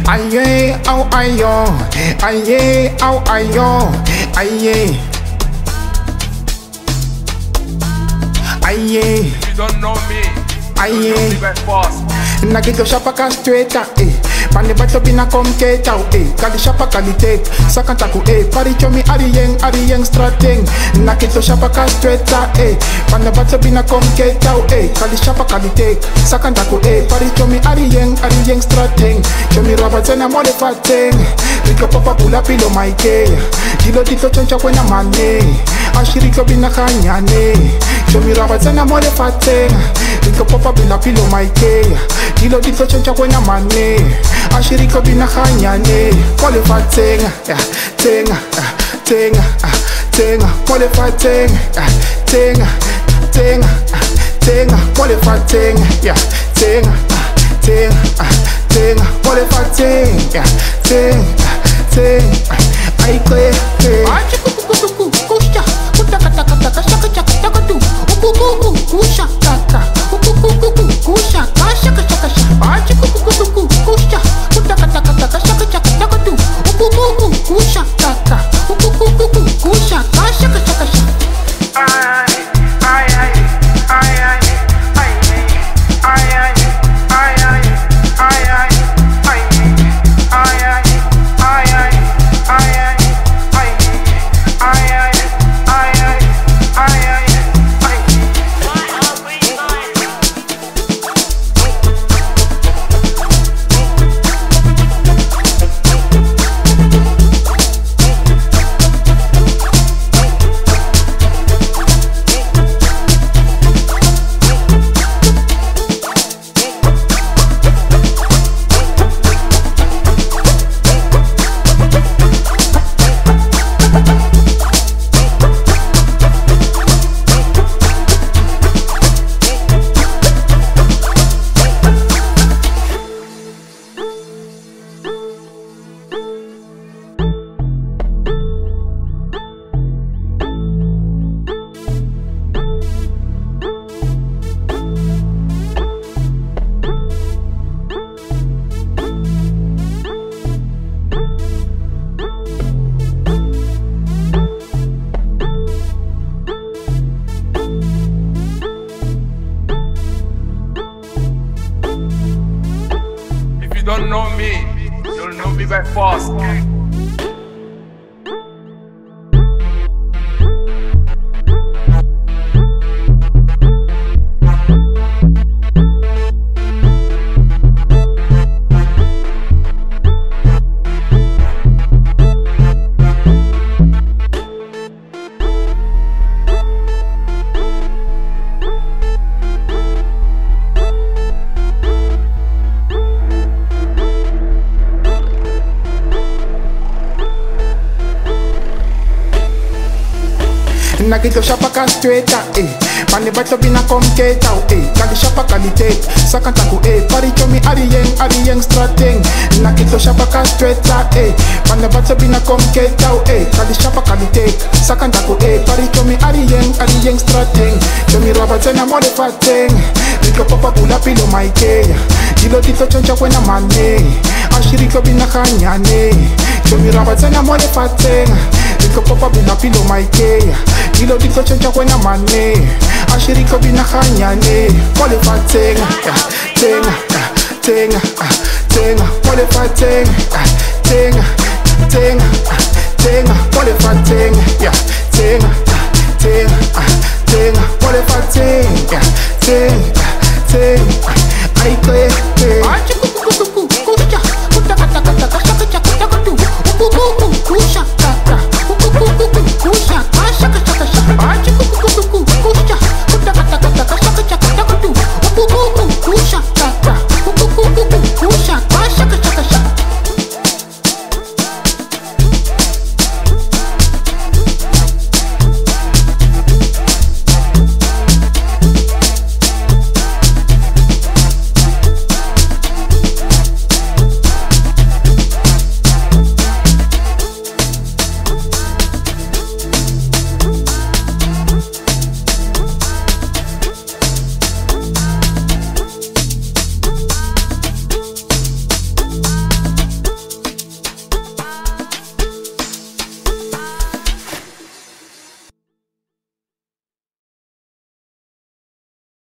Aye, au ayo, aye, au ayo, aye, aye. You don't know me. Aye. You don't know me by force. Na get shapa ka straight Pane bato bina kom keta Kali shapa kali take Sakantaku Pari chomi ari yeng strateng Na get shapa ka straight Pane bato bina kom keta Kali shapa kali take Sakantaku Pari chomi ari yeng strateng Chomi raba tena mole fateng Riko papa pula pilo maike Dilo dito choncha kwena mane Ashiriko bina kanyane Chomi raba tena mole fateng Riko papa pula pilo maike Dilo dito choncha kwena mane Ashiriko bina kanyane Mole fateng Tenga Tenga Tenga Mole fateng Tenga Tenga Tenga Mole fateng Tenga Tenga Tenga Mole fateng Tenga Tenga Ay kwe Achikukukuku Kusha Kutakataka Shaka chaka chaka tu Ukukuku Kusha Kaka Ukukuku Kusha Kashaka shaka shaka Achikukukuku Kusha Kutakataka Shaka chaka chaka tu Ukukuku Kusha Kaka Ukukuku Kusha Kashaka shaka shaka Don't know me. You'll know me by force. Na get shapa ka straight Pane bato bina kom keta Kali shapa kali take Sakantaku Pari chomi ari yeng strateng Na get shapa ka straight Pane bato bina kom keta Kali shapa kali take Sakantaku Pari chomi ari yeng strateng Chomi raba tena mole fateng Riko papa pula pilo maike Dilo dito choncha kwena mane Ashiriko bina kanyane Chomi raba tena mole fateng Riko papa bina pilo maike Dilo dito choncha kwena mane Ashiriko bina kanyane Mole fateng Tenga Tenga Tenga Mole fateng Tenga Tenga Tenga Mole fateng Tenga Tenga Tenga Mole fateng Tenga Tenga